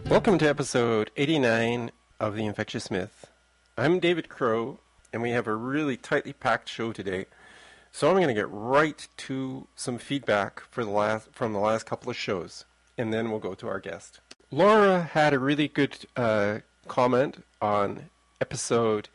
Welcome to episode 89 of The Infectious Myth. I'm David Crow, and we have a really tightly packed show today. So I'm going to get right to some feedback from the last couple of shows, and then we'll go to our guest. Laura had a really good comment on episode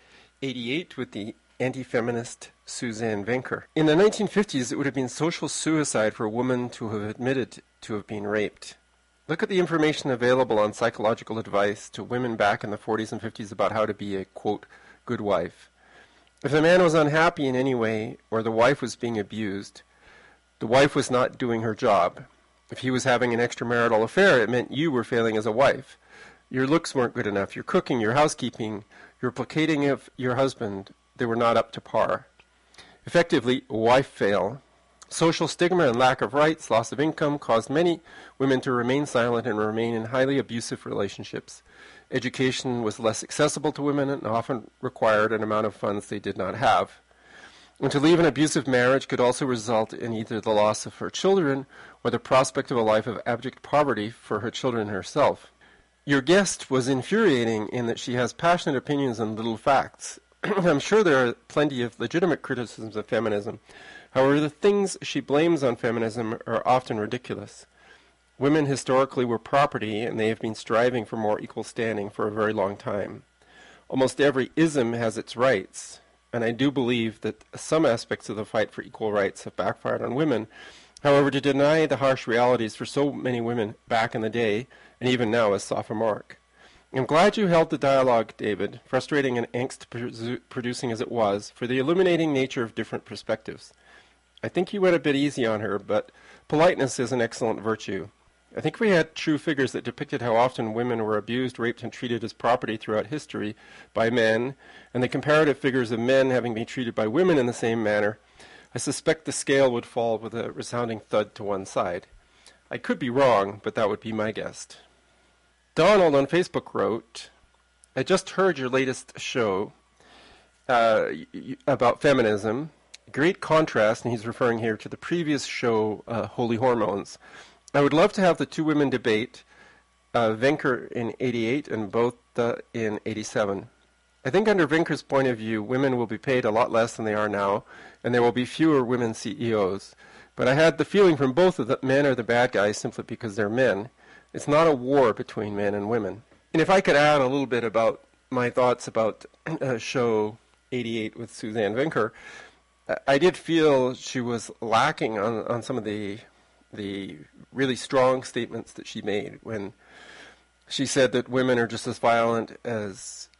88 with the anti-feminist Suzanne Venker. In the 1950s, it would have been social suicide for a woman to have admitted to have been raped. Look at the information available on psychological advice to women back in the 40s and 50s about how to be a, quote, good wife. If the man was unhappy in any way, or the wife was being abused, the wife was not doing her job. If he was having an extramarital affair, it meant you were failing as a wife. Your looks weren't good enough. Your cooking, your housekeeping, your placating of your husband, they were not up to par. Effectively, wife fail. Social stigma and lack of rights, loss of income, caused many women to remain silent and remain in highly abusive relationships. Education was less accessible to women and often required an amount of funds they did not have. And to leave an abusive marriage could also result in either the loss of her children or the prospect of a life of abject poverty for her children herself. Your guest was infuriating in that she has passionate opinions and little facts. I'm sure there are plenty of legitimate criticisms of feminism. However, the things she blames on feminism are often ridiculous. Women historically were property, and they have been striving for more equal standing for a very long time. Almost every ism has its rights, and I do believe that some aspects of the fight for equal rights have backfired on women. However, to deny the harsh realities for so many women back in the day, and even now, is sophomoric. I'm glad you held the dialogue, David, frustrating and angst-producing as it was, for the illuminating nature of different perspectives. I think you went a bit easy on her, but politeness is an excellent virtue. I think we had true figures that depicted how often women were abused, raped, and treated as property throughout history by men, and the comparative figures of men having been treated by women in the same manner. I suspect the scale would fall with a resounding thud to one side. I could be wrong, but that would be my guess. Donald on Facebook wrote, I just heard your latest show about feminism. Great contrast, and he's referring here to the previous show, Holy Hormones. I would love to have the two women debate, Venker in 88 and Botha in 87. I think under Venker's point of view, women will be paid a lot less than they are now, and there will be fewer women CEOs. But I had the feeling from both that men are the bad guys simply because they're men. It's not a war between men and women. And if I could add a little bit about my thoughts about show 88 with Suzanne Venker, I did feel she was lacking on some of the really strong statements that she made when she said that women are just as violent as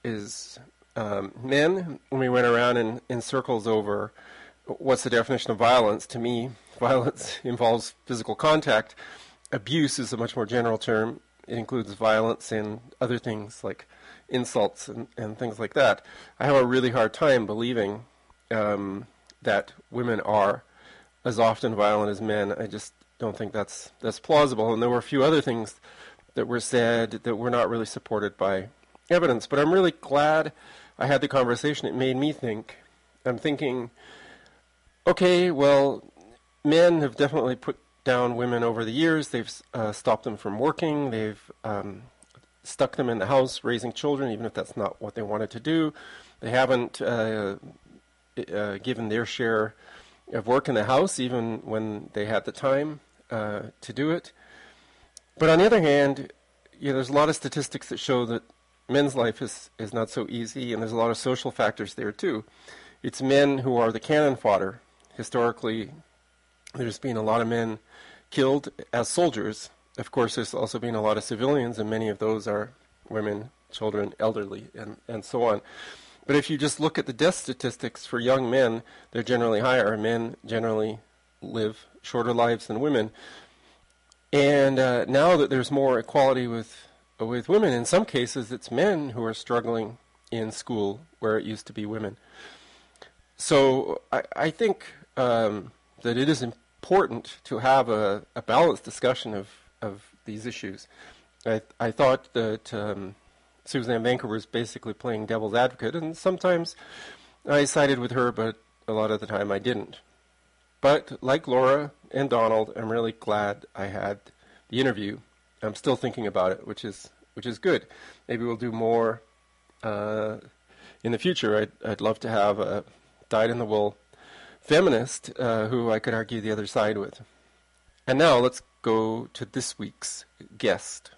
men. When we went around in circles over what's the definition of violence, to me, violence involves physical contact. Abuse is a much more general term. It includes violence and other things like insults and things like that. I have a really hard time believing that women are as often violent as men. I just don't think that's plausible. And there were a few other things that were said that were not really supported by evidence. But I'm really glad I had the conversation. It made me think. I'm thinking, okay, well, men have definitely put down women over the years. They've stopped them from working. They've stuck them in the house raising children, even if that's not what they wanted to do. They haven't given their share of work in the house, even when they had the time to do it. But on the other hand, there's a lot of statistics that show that men's life is not so easy, and there's a lot of social factors there too. It's men who are the cannon fodder. Historically, there's been a lot of men killed as soldiers. Of course, there's also been a lot of civilians, and many of those are women, children, elderly, and so on. But if you just look at the death statistics for young men, they're generally higher. Men generally live shorter lives than women. And now that there's more equality with women, in some cases it's men who are struggling in school where it used to be women. So I think that it is important to have a balanced discussion of these issues. I thought that Suzanne Venker was basically playing devil's advocate, and sometimes I sided with her, but a lot of the time I didn't. But like Laura and Donald, I'm really glad I had the interview. I'm still thinking about it, which is which is good. Maybe we'll do more in the future. I'd love to have a dyed-in-the-wool feminist who I could argue the other side with. And now let's go to this week's guest.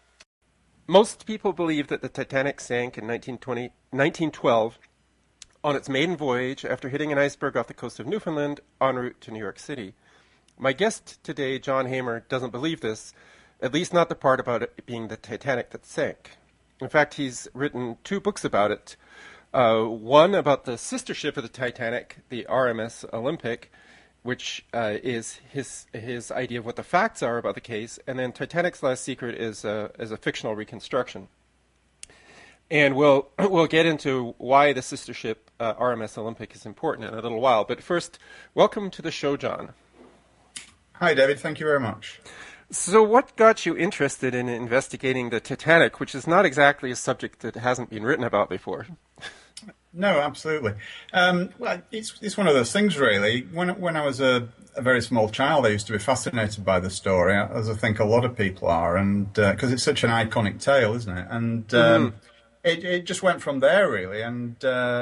Most people believe that the Titanic sank in 1912 on its maiden voyage after hitting an iceberg off the coast of Newfoundland en route to New York City. My guest today, John Hamer, doesn't believe this, at least not the part about it being the Titanic that sank. In fact, he's written 2 books about it. One about the sister ship of the Titanic, the RMS Olympic, which is his idea of what the facts are about the case, and then Titanic's Last Secret is a fictional reconstruction. And we'll get into why the sister ship RMS Olympic is important in a little while. But first, welcome to the show, John. Hi, David. Thank you very much. So what got you interested in investigating the Titanic, which is not exactly a subject that hasn't been written about before? No, absolutely. Well, it's one of those things, really. When I was a very small child, I used to be fascinated by the story, as I think a lot of people are, and because it's such an iconic tale, isn't it? And it just went from there, really. And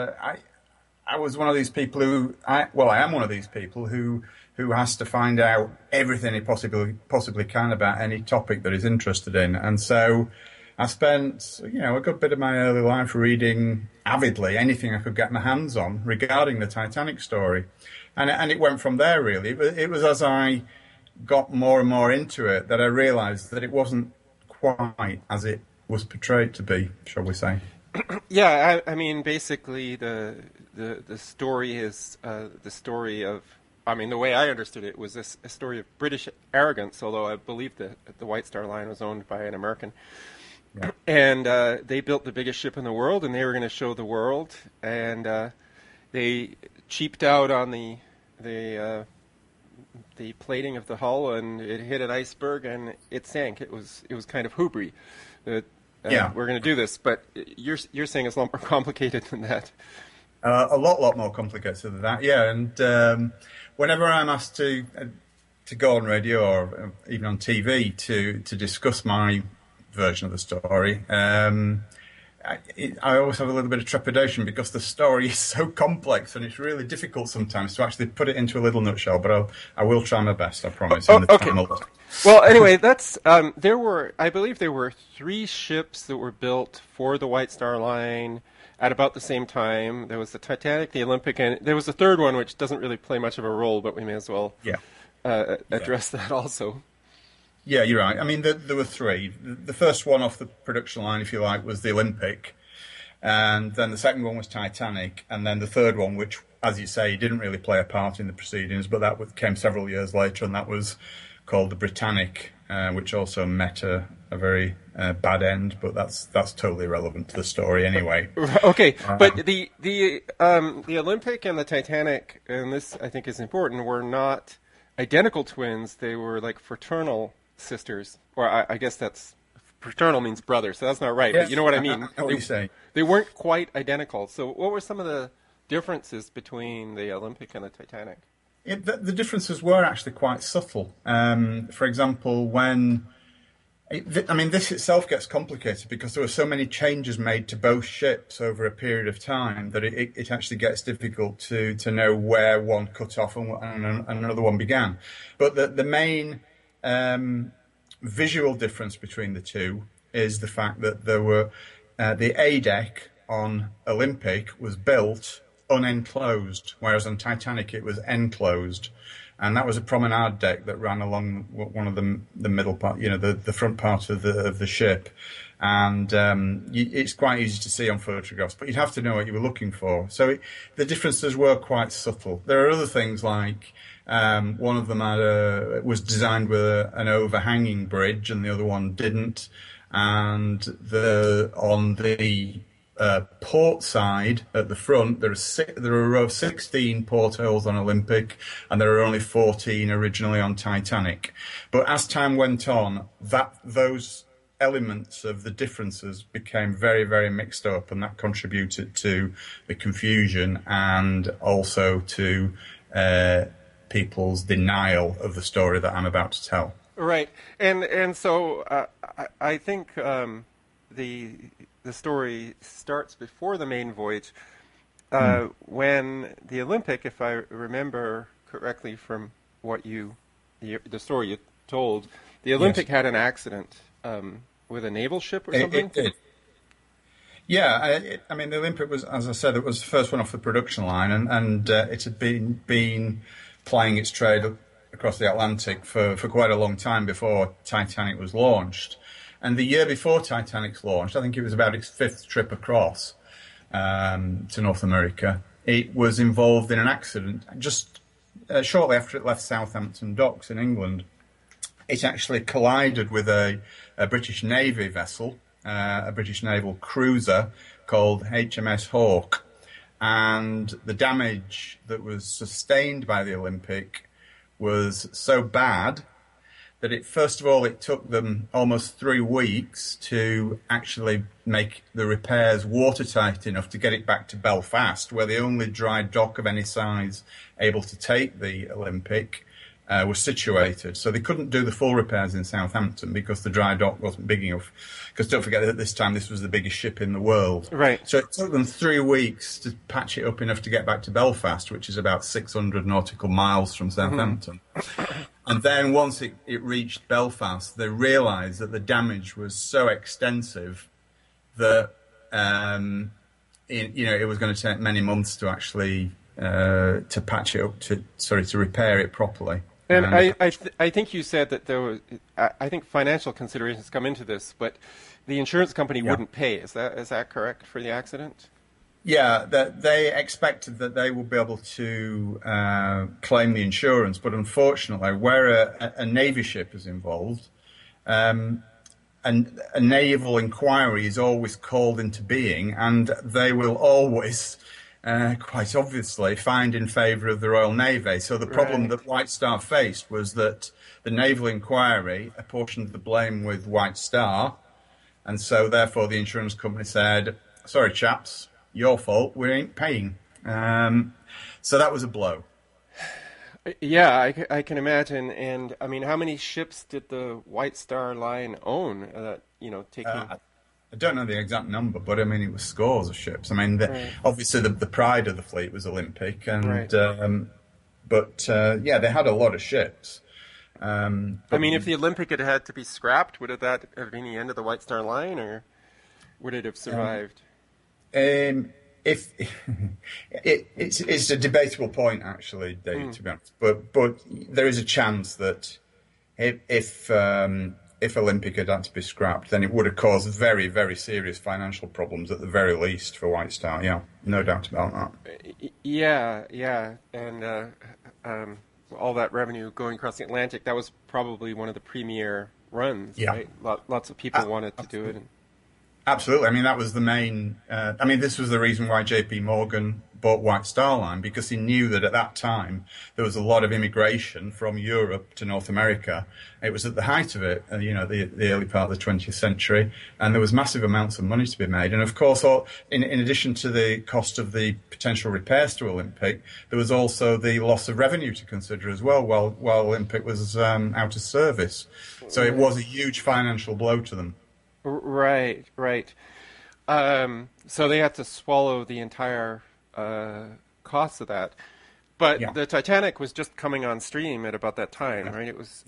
I was one of these people I am one of these people who has to find out everything he possibly can about any topic that he's interested in. And so I spent, a good bit of my early life reading avidly anything I could get my hands on regarding the Titanic story. And it went from there, really. It was as I got more and more into it that I realized that it wasn't quite as it was portrayed to be, shall we say. Yeah, I mean, basically the story is the story of, the way I understood it was a story of British arrogance, although I believe that the White Star Line was owned by an American. Yeah. And they built the biggest ship in the world, and they were going to show the world, and they cheaped out on the plating of the hull, and it hit an iceberg, and it sank. It was kind of hubris that we're going to do this, but you're saying it's a lot more complicated than that. A lot more complicated than that, yeah. And whenever I'm asked to go on radio or even on TV to discuss my version of the story, I always have a little bit of trepidation because the story is so complex and it's really difficult sometimes to actually put it into a little nutshell. But I will try my best, I promise. Okay. Well, anyway, that's I believe there were 3 ships that were built for the White Star Line at about the same time. There was the Titanic, the Olympic, and there was a third one which doesn't really play much of a role, but we may as well address that also. Yeah, you're right. I mean, there were 3. The first one off the production line, if you like, was the Olympic. And then the second one was Titanic. And then the third one, which, as you say, didn't really play a part in the proceedings, but that came several years later, and that was called the Britannic, which also met a very bad end, but that's totally irrelevant to the story anyway. Okay, but the Olympic and the Titanic, and this I think is important, were not identical twins. They were like fraternal sisters, or I guess that's fraternal means brother, so that's not right. Yes, but you know what I mean. I know what you say. They weren't quite identical. So what were some of the differences between the Olympic and the Titanic? The differences were actually quite subtle. For example, this itself gets complicated because there were so many changes made to both ships over a period of time that it actually gets difficult to know where one cut off and another one began. But the main visual difference between the two is the fact that there were the A deck on Olympic was built unenclosed, whereas on Titanic it was enclosed, and that was a promenade deck that ran along one of the middle part, the front part of the ship, and it's quite easy to see on photographs, but you'd have to know what you were looking for. So the differences were quite subtle. There are other things like one of them was designed with an overhanging bridge, and the other one didn't, and on the port side at the front, there are a row of 16 portholes on Olympic, and there are only 14 originally on Titanic. But as time went on, those elements of the differences became very, very mixed up, and that contributed to the confusion and also to people's denial of the story that I'm about to tell. Right, and so I think the story starts before the main voyage, Hmm. when the Olympic, if I remember correctly from the story you told, the Yes, Olympic had an accident with a naval ship or it something. did. Yeah, I mean, the Olympic was, as I said, it was the first one off the production line, and it had been plying its trade across the Atlantic for quite a long time before Titanic was launched. And the year before Titanic's launched, I think it was about its fifth trip across to North America. It was involved in an accident just shortly after it left Southampton docks in England. It actually collided with a British Navy vessel, a British naval cruiser called HMS Hawke. And the damage that was sustained by the Olympic was so bad that first of all, it took them almost 3 weeks to actually make the repairs watertight enough to get it back to Belfast, where the only dry dock of any size able to take the Olympic was situated. So they couldn't do the full repairs in Southampton because the dry dock wasn't big enough. Because don't forget that at this time this was the biggest ship in the world. Right. So it took them 3 weeks to patch it up enough to get back to Belfast, which is about 600 nautical miles from Southampton. And then once it reached Belfast, they realised that the damage was so extensive that it was going to take many months to actually to patch it up, to repair it properly. And I think you said that there was, I think financial considerations come into this, but the insurance company wouldn't pay. Is that correct for the accident? Yeah, that they expected that they would be able to claim the insurance, but unfortunately, where a navy ship is involved, and a naval inquiry is always called into being, and they will always, quite obviously, find in favour of the Royal Navy. So the problem that White Star faced was that the naval inquiry apportioned the blame with White Star, and so therefore the insurance company said, "Sorry, chaps. Your fault, we ain't paying." So that was a blow. Yeah, I can imagine. And I mean, how many ships did the White Star Line own? Taking. I don't know the exact number, but I mean, it was scores of ships. I mean, obviously the pride of the fleet was Olympic, and yeah, they had a lot of ships. I mean, if the Olympic had to be scrapped, would that have been the end of the White Star Line, or would it have survived? If it's a debatable point, actually, Dave, to be honest. But there is a chance that if Olympic had to be scrapped, then it would have caused very, very serious financial problems at the very least for White Star. Yeah, no doubt about that. Yeah, and all that revenue going across the Atlantic, that was probably one of the premier runs, right? Lots of people wanted to do it. Absolutely. I mean, that was the main. This was the reason why J.P. Morgan bought White Star Line, because he knew that at that time there was a lot of immigration from Europe to North America. It was at the height of it, the early part of the 20th century, and there was massive amounts of money to be made. And of course, in addition to the cost of the potential repairs to Olympic, there was also the loss of revenue to consider as well while Olympic was out of service. So it was a huge financial blow to them. Right. So they had to swallow the entire cost of that. But the Titanic was just coming on stream at about that time, right? It was.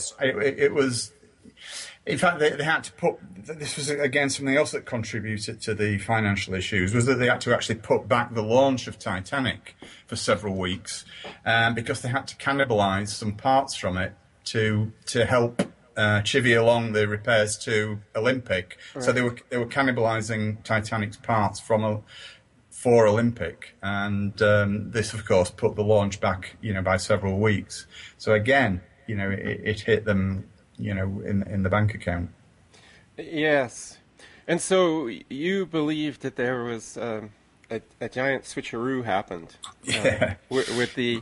In fact, they had to put. This was again something else that contributed to the financial issues, was that they had to actually put back the launch of Titanic for several weeks, because they had to cannibalise some parts from it to help chivvy along the repairs to Olympic. Right. So they were cannibalising Titanic's parts for Olympic, and this, of course, put the launch back, by several weeks. So again, it hit them, in the bank account. Yes, and so you believe that there was a giant switcheroo happened. With the.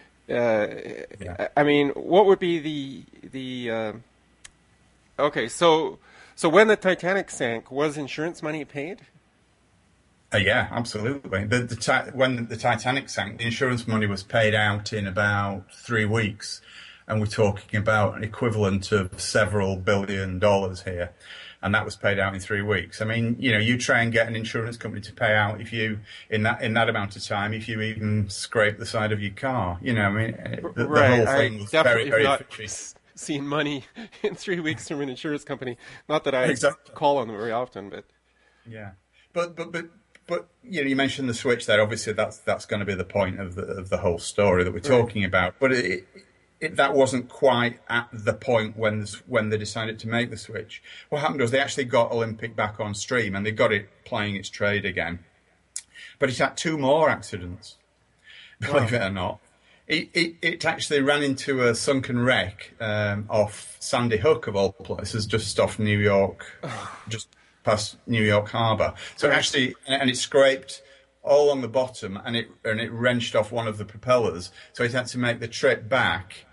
I mean, what would be the Okay, so when the Titanic sank, was insurance money paid? Yeah, absolutely. When the Titanic sank, the insurance money was paid out in about 3 weeks, and we're talking about an equivalent of several $billion here. and that was paid out in 3 weeks. I mean, you try and get an insurance company to pay out if you in that amount of time, if you even scrape the side of your car. I mean, the Right. whole I thing was definitely very, have very not fishy. seen money in 3 weeks from an insurance company. Not that I Exactly. call on them very often, but Yeah, but you mentioned the switch there. Obviously, that's going to be the point of the whole story that we're right. talking about. But that wasn't quite at the point when they decided to make the switch. What happened was they actually got Olympic back on stream and they got it playing its trade again. But it had two more accidents, believe Wow. it or not. It actually ran into a sunken wreck off Sandy Hook, of all places, just off New York, just past New York Harbour. So Right. actually, and it scraped all on the bottom, and it wrenched off one of the propellers. So it had to make the trip back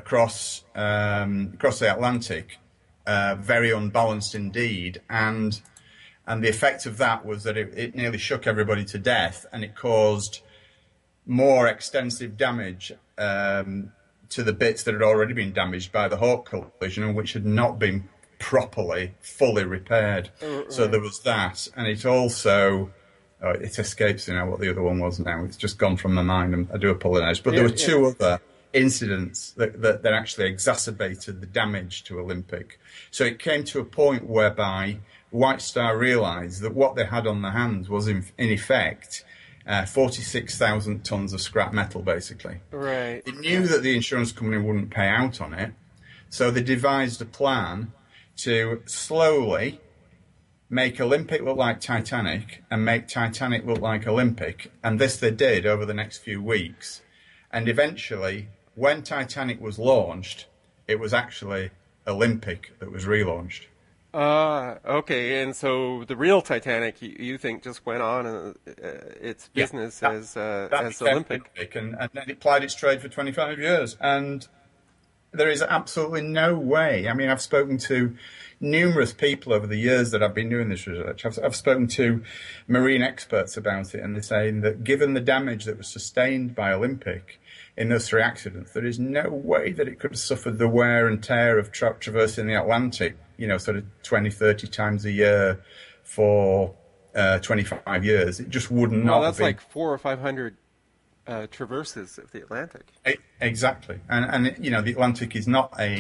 across the Atlantic, very unbalanced indeed, and the effect of that was that it nearly shook everybody to death, and it caused more extensive damage to the bits that had already been damaged by the Hawk collision and which had not been properly, fully repaired. So Right. there was that, and it also, it escapes me now what the other one was now. It's just gone from my mind, and I do apologise. But there Yeah. were Yeah. two other incidents that actually exacerbated the damage to Olympic. So it came to a point whereby White Star realised that what they had on their hands was, in effect, 46,000 tons of scrap metal, basically. Right. They knew that the insurance company wouldn't pay out on it, so they devised a plan to slowly make Olympic look like Titanic and make Titanic look like Olympic. And this they did over the next few weeks. And eventually, when Titanic was launched, it was actually Olympic that was relaunched. Okay. And so the real Titanic, you think, just went on its Yeah, business that, that as became Olympic. Olympic, and then it plied its trade for 25 years. And there is absolutely no way. I mean, I've spoken to numerous people over the years that I've been doing this research. I've spoken to marine experts about it, and they're saying that given the damage that was sustained by Olympic in those three accidents, there is no way that it could have suffered the wear and tear of traversing the Atlantic, sort of 20, 30 times a year for 25 years. It just would Well, not have that's been. like 400 or 500 traverses of the Atlantic. Exactly, and the Atlantic is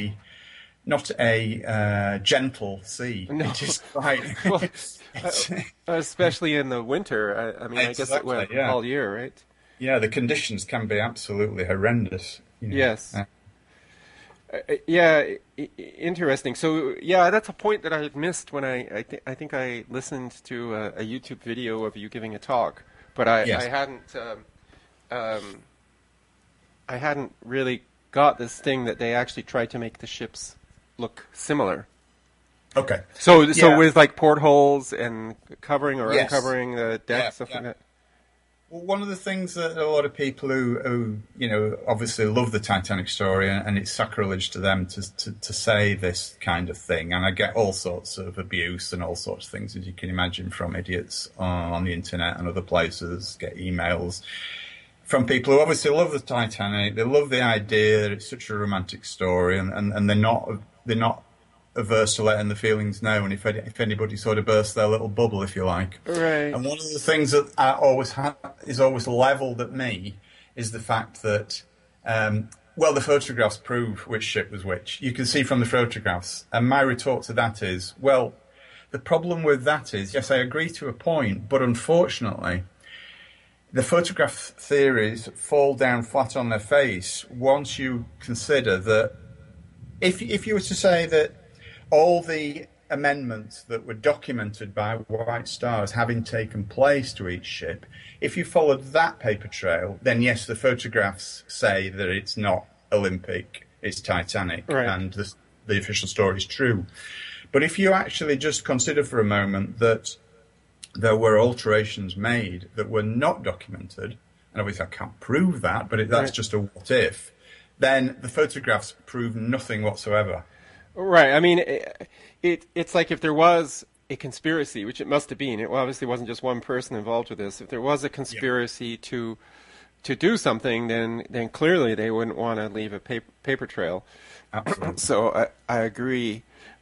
not a gentle sea. No. It is quite. Well, it's, especially in the winter. I mean, I guess it exactly, went yeah, all year, right? yeah. The conditions can be absolutely horrendous. Yes. Yeah, interesting. So, yeah, that's a point that I had missed when I think I listened to a YouTube video of you giving a talk, but Yes. um, I hadn't really got this thing that they actually tried to make the ships look similar. Okay. So Yeah. with like portholes and covering or Yes. uncovering the deck, Yeah. stuff Yeah. like that. Well, one of the things that a lot of people who obviously love the Titanic story, and it's sacrilege to them to say this kind of thing, and I get all sorts of abuse and all sorts of things, as you can imagine, from idiots on the internet and other places, get emails from people who obviously love the Titanic. They love the idea that it's such a romantic story, and they're not averse to letting the feelings know, and if anybody sort of bursts their little bubble, if you like. Right. And one of the things that I always is always levelled at me is the fact that, the photographs prove which ship was which. You can see from the photographs. And my retort to that is, well, the problem with that is, yes, I agree to a point, but unfortunately, the photograph theories fall down flat on their face once you consider that if you were to say that all the amendments that were documented by White Star as having taken place to each ship, if you followed that paper trail, then yes, the photographs say that it's not Olympic, it's Titanic, Right. and the official story is true. But if you actually just consider for a moment that there were alterations made that were not documented, and obviously I can't prove that, but that's Right. just a what if, then the photographs prove nothing whatsoever. Right. I mean, it's like if there was a conspiracy, which it must have been. It obviously wasn't just one person involved with this. If there was a conspiracy to do something, then clearly they wouldn't want to leave a paper trail. Absolutely. So I agree.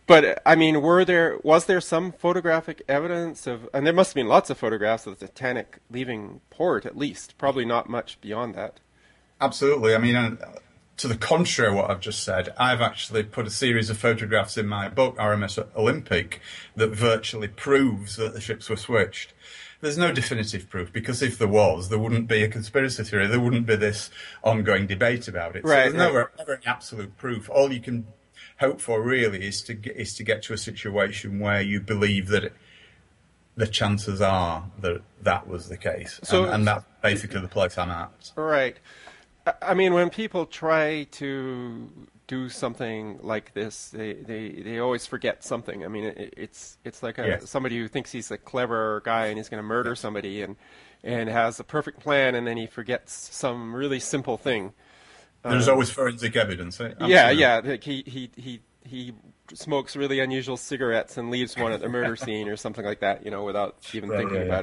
But I mean, was there some photographic evidence of, and there must have been lots of photographs of the Titanic leaving port, at least, probably not much beyond that. Absolutely. I mean, to the contrary of what I've just said, I've actually put a series of photographs in my book, RMS Olympic, that virtually proves that the ships were switched. There's no definitive proof, because if there was, there wouldn't be a conspiracy theory. There wouldn't be this ongoing debate about it. So there's never any absolute proof. All you can hope for really is to get to a situation where you believe that the chances are that that was the case. So, and that's basically the place I'm at. Right. I mean, when people try to do something like this, they always forget something. I mean, it's like somebody who thinks he's a clever guy and he's going to murder somebody and has a perfect plan, and then he forgets some really simple thing. There's always forensic evidence. Eh? Yeah. Like he smokes really unusual cigarettes and leaves one at the murder scene or something like that, without even thinking about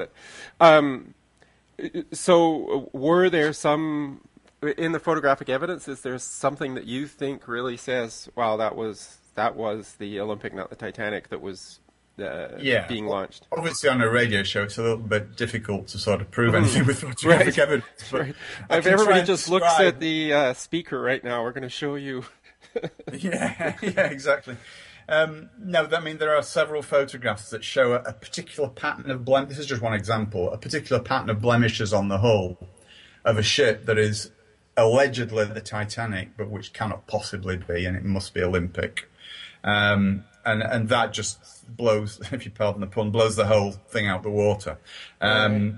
it. So, were there some in the photographic evidence? Is there something that you think really says, "Wow, that was the Olympic, not the Titanic, that was being launched"? Obviously, on a radio show, it's a little bit difficult to sort of prove anything with photographic evidence. Right. If everybody just looks at the speaker right now, we're going to show you. yeah, exactly. No, I mean, there are several photographs that show a particular pattern of This is just one example. A particular pattern of blemishes on the hull of a ship that is allegedly the Titanic, but which cannot possibly be, and it must be Olympic. And that just blows, if you pardon the pun, blows the whole thing out the water. And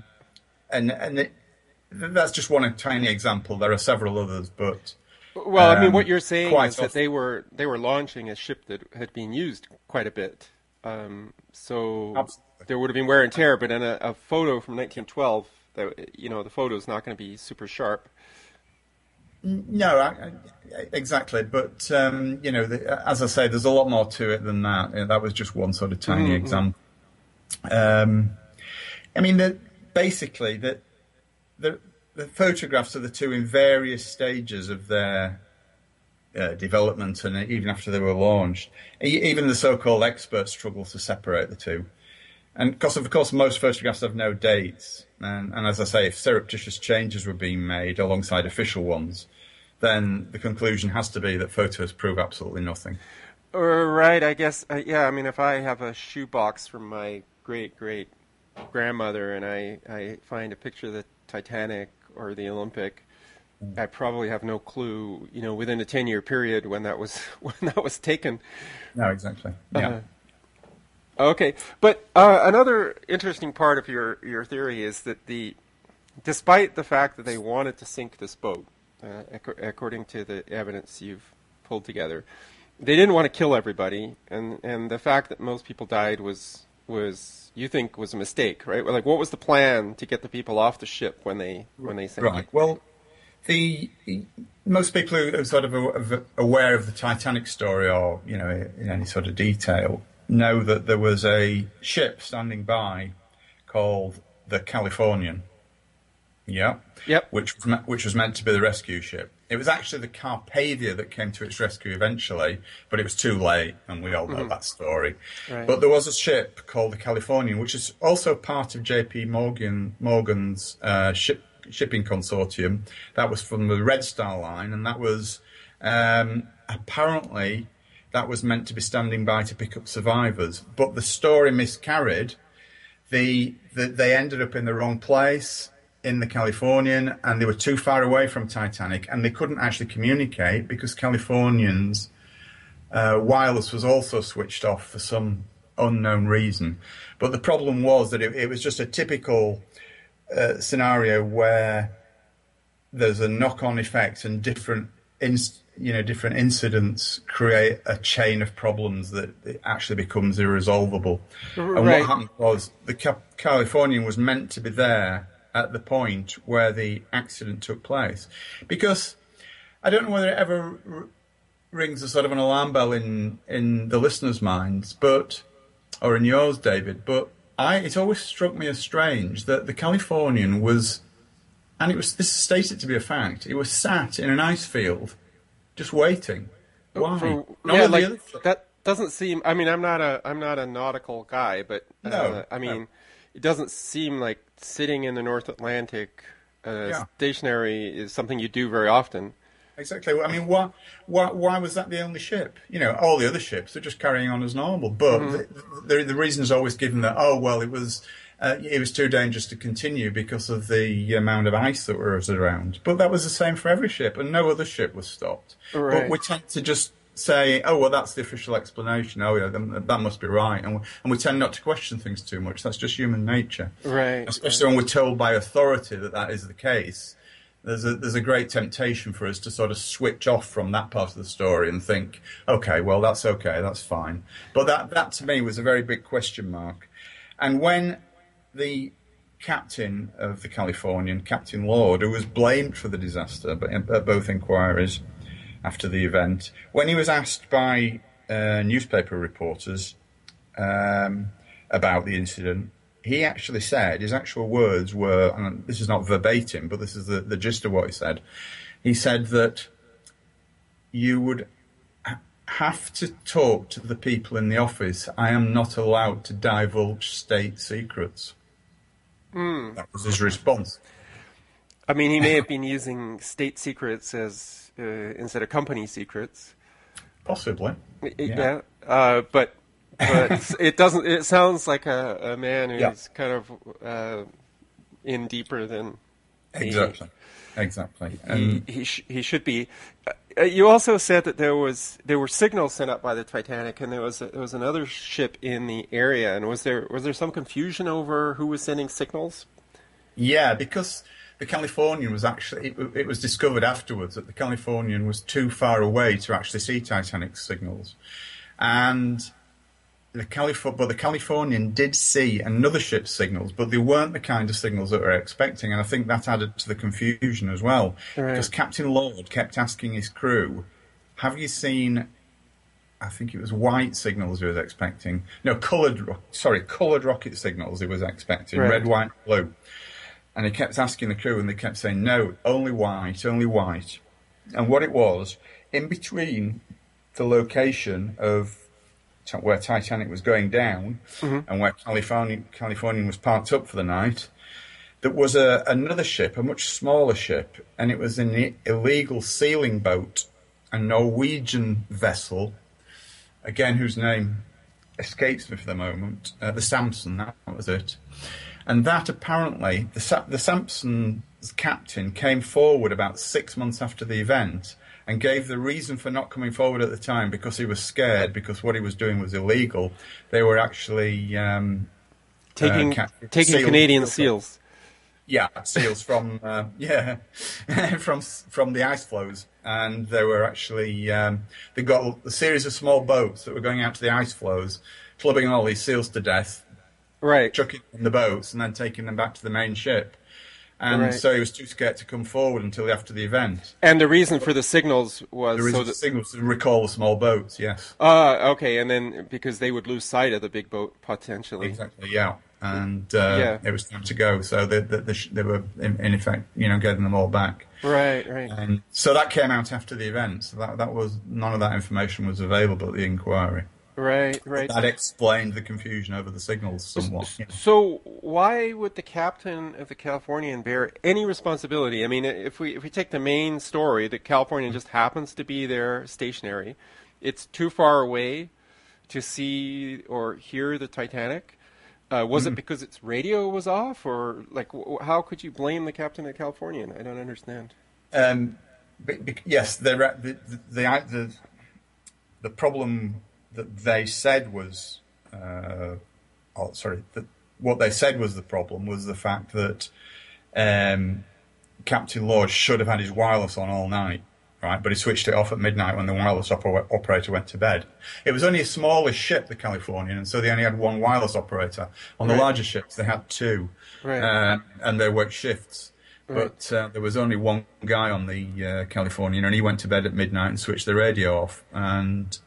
that's just one tiny example. There are several others, but well, I mean, what you're saying is that they were launching a ship that had been used quite a bit. So absolutely. There would have been wear and tear, but in a photo from 1912, the photo is not going to be super sharp. No, exactly. But, as I say, there's a lot more to it than that. That was just one sort of tiny example. I mean, basically, the photographs of the two in various stages of their development, and even after they were launched, even the so-called experts struggle to separate the two. And of course, most photographs have no dates. And as I say, if surreptitious changes were being made alongside official ones, then the conclusion has to be that photos prove absolutely nothing. Right, I guess, I mean, if I have a shoebox from my great-great-grandmother and I find a picture of the Titanic or the Olympic, I probably have no clue, within a 10-year period when that was taken. No, exactly. Yeah. Okay, but another interesting part of your theory is that despite the fact that they wanted to sink this boat, according to the evidence you've pulled together, they didn't want to kill everybody, and the fact that most people died was you think was a mistake, right? Like, what was the plan to get the people off the ship when they sank? Right. Well, most people who are sort of aware of the Titanic story, or in any sort of detail, know that there was a ship standing by called the Californian. Yeah. Yep. Which was meant to be the rescue ship. It was actually the Carpathia that came to its rescue eventually, but it was too late, and we all know that story. Right. But there was a ship called the Californian, which is also part of J.P. Morgan's shipping consortium. That was from the Red Star Line, and that was apparently that was meant to be standing by to pick up survivors. But the story miscarried. They ended up in the wrong place in the Californian, and they were too far away from Titanic, and they couldn't actually communicate because Californian's wireless was also switched off for some unknown reason. But the problem was that it was just a typical scenario where there's a knock-on effect, and different incidents create a chain of problems that it actually becomes irresolvable. And what happened was the Californian was meant to be there at the point where the accident took place, because I don't know whether it ever rings a sort of an alarm bell in the listeners' minds, or in yours, David, but it always struck me as strange that the Californian was, and this is stated to be a fact, it was sat in an ice field just waiting. Why? That doesn't seem. I mean, I'm not a nautical guy, but No, I no. mean, it doesn't seem like sitting in the North Atlantic Yeah. stationary is something you do very often. Exactly. I mean, why was that the only ship? You know, all the other ships are just carrying on as normal. But Hmm. the reason is always given that, oh, well, it was too dangerous to continue because of the amount of ice that was around. But that was the same for every ship, and no other ship was stopped. But Right. we tend to just say, oh, well, that's the official explanation. Oh, yeah, then that must be right. And we tend not to question things too much. That's just human nature. Right. Especially when we're told by authority that that is the case. There's a great temptation for us to sort of switch off from that part of the story and think, okay, well, that's okay, that's fine. But that to me was a very big question mark. And when the captain of the Californian, Captain Lord, who was blamed for the disaster but at both inquiries after the event, when he was asked by newspaper reporters about the incident, he actually said, his actual words were, and this is not verbatim, but this is the gist of what he said. He said that you would have to talk to the people in the office. I am not allowed to divulge state secrets. That was his response. I mean, he may have been using state secrets as instead of company secrets. Possibly. Yeah, but it doesn't. It sounds like a man Yeah. who's kind of in deeper than Exactly. Exactly. he And he should be. You also said that there were signals sent up by the Titanic, and there was another ship in the area. And was there some confusion over who was sending signals? yeah, because the Californian was actually, it was discovered afterwards that the Californian was too far away to actually see Titanic's signals. And the Californian did see another ship's signals, but they weren't the kind of signals that we were expecting. And I think that added to the confusion as well. Right. Because Captain Lord kept asking his crew, have you seen, I think it was white signals he was expecting. No, coloured rocket signals he was expecting, Right. red, white, blue. And he kept asking the crew, and they kept saying, no, only white, only white. And what it was, in between the location of where Titanic was going down and where Californian was parked up for the night, there was another ship, a much smaller ship, and it was an illegal sealing boat, a Norwegian vessel, again, whose name escapes me for the moment, the Samson, that was it. And that apparently, the Samson's captain came forward about 6 months after the event and gave the reason for not coming forward at the time because he was scared, because what he was doing was illegal. They were actually Taking seals. Canadian seals. Yeah, seals from from the ice floes, and they were actually they got a series of small boats that were going out to the ice floes, clubbing all these seals to death, Right. chucking them in the boats, and then taking them back to the main ship. And Right. so he was too scared to come forward until after the event. And the reason for the signals was The reason so for the that. signal was to recall the small boats. Yes, Okay, and then because they would lose sight of the big boat potentially. exactly. Yeah, and Yeah. it was time to go. So they were in effect, getting them all back. Right, right. And so that came out after the event. So that was none of that information was available at the inquiry. Right, right. That explained the confusion over the signals somewhat. Yeah. So why would the captain of the Californian bear any responsibility? I mean, if we take the main story, the Californian just happens to be there stationary. It's too far away to see or hear the Titanic. Was it because its radio was off, or like how could you blame the captain of the Californian? I don't understand. Yes, the problem that they said was, what they said was the problem was the fact that Captain Lord should have had his wireless on all night, right? But he switched it off at midnight when the wireless operator went to bed. It was only a smallish ship, the Californian, and so they only had one wireless operator. On the Right. larger ships, they had two, Right. and they worked shifts. But there was only one guy on the Californian, and he went to bed at midnight and switched the radio off. And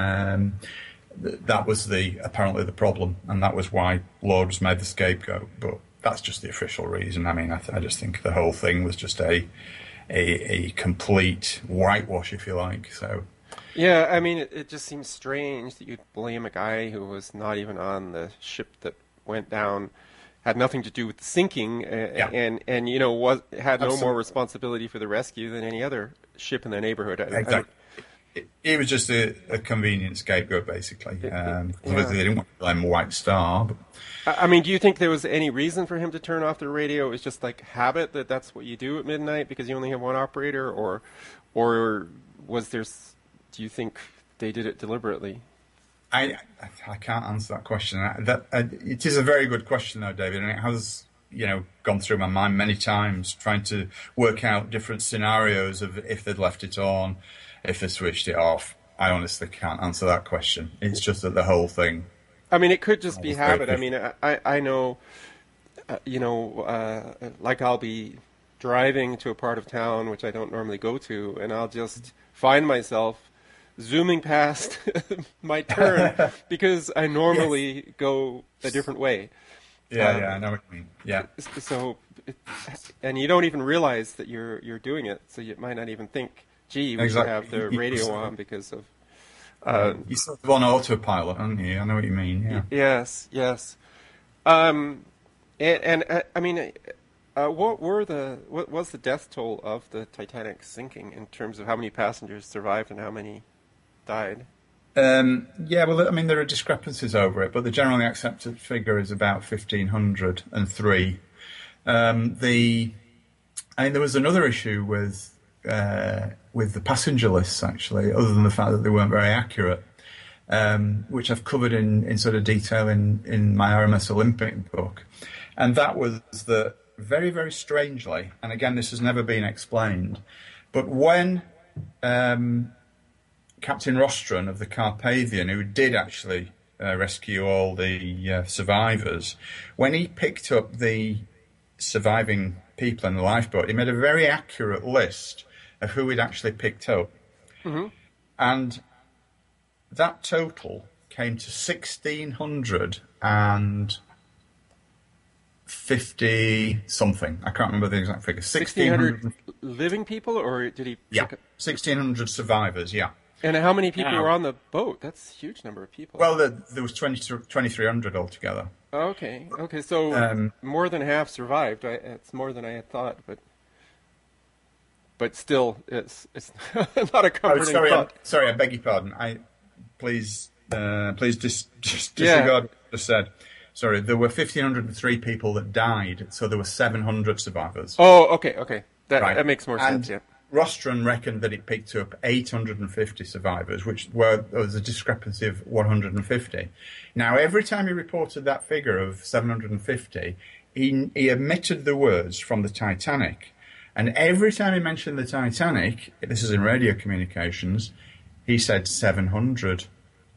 that was apparently the problem, and that was why Lord was made the scapegoat. But that's just the official reason. I mean, I just think the whole thing was just a complete whitewash, if you like. So Yeah, I mean, it just seems strange that you'd blame a guy who was not even on the ship that went down, had nothing to do with the sinking, Yeah, and you know had no more absolutely. responsibility for the rescue than any other ship in the neighborhood. I don't. Exactly. It was just a convenient scapegoat, basically. Yeah. Obviously, they didn't want to blame White Star. But I mean, do you think there was any reason for him to turn off the radio? It was just like habit that that's what you do at midnight because you only have one operator, or was there? Do you think they did it deliberately? I, I can't answer that question. It is a very good question, though, David, and it has, gone through my mind many times trying to work out different scenarios of if they'd left it on, if they switched it off. I honestly can't answer that question. It's just that the whole thing I mean, it could just be was very habit. I different. mean, I know, like I'll be driving to a part of town which I don't normally go to, and I'll just find myself zooming past my turn because I Yes. normally go a different way. Yeah, I Um, know what you mean. Yeah, so, it, and you don't even realize that you're doing it, so you might not even think, "Gee, we should have exactly. the radio on because of." Yeah, Uh, you're sort of on autopilot, aren't you? I know what you mean. Yeah. yes, yes. Um, and I mean, what was the death toll of the Titanic sinking in terms of how many passengers survived and how many died? Yeah, well, I mean, there are discrepancies over it, but the generally accepted figure is about 1,503. The I mean, there was another issue with the passenger lists, actually, other than the fact that they weren't very accurate, which I've covered in sort of detail in my RMS Olympic book. And that was that very, very strangely, and again, this has never been explained, but when Captain Rostron of the Carpathian, who did actually rescue all the survivors, when he picked up the surviving people in the lifeboat, he made a very accurate list of who he'd actually picked up. Hmm. And that total came to 1,650 something. I can't remember the exact figure. 1,600 1,600, living people, or did he yeah, pick up? 1,600 survivors, yeah. And how many people were Now, on the boat? That's a huge number of people. well, there was 2,300 altogether. Okay, okay, so Um, more than half survived. It's more than I had thought, but still, it's not a oh, comforting thought. sorry, I beg your pardon. Please just Yeah. disregard what I just said. Sorry, there were 1,503 people that died, so there were 700 survivors. Oh, okay, okay. That Right. that makes more sense. And Yeah. Rostron reckoned that it picked up 850 survivors, which there was a discrepancy of 150. Now, every time he reported that figure of 750, he omitted the words from the Titanic. And every time he mentioned the Titanic, this is in radio communications, he said 700.